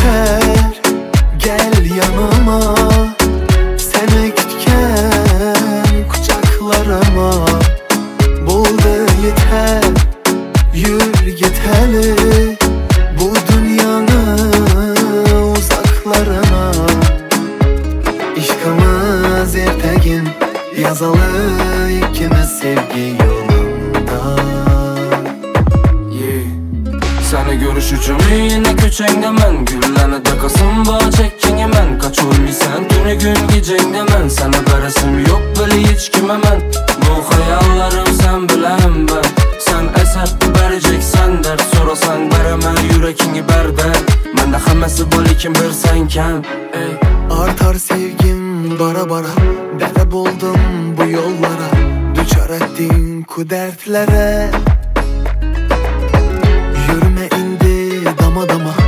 yeter, gel yanıma. Seni kütken kucaklarıma. Buldu yeter, yürü git hele bu dünyanın uzaklarına. İşkımız ertegin yazalı ikimiz sevgi yolunda. Seni görüş üçün yine köçengde mən Gülləni takasın bağ çekkenge mən Kaç oynaysan tünü gün gecengde mən Sana beresim yok böyle hiç kime mən Bu hayallarım sen bilem ben Sen eser vereceksen dert Sorasan veremem yürekini berde Mən de həməsi bol ikin bir sen kem Artar sevgim bara bara. Dəlib oldum bu yollara. Düçar ettin ku dertlere. Yürüme indi dama dama.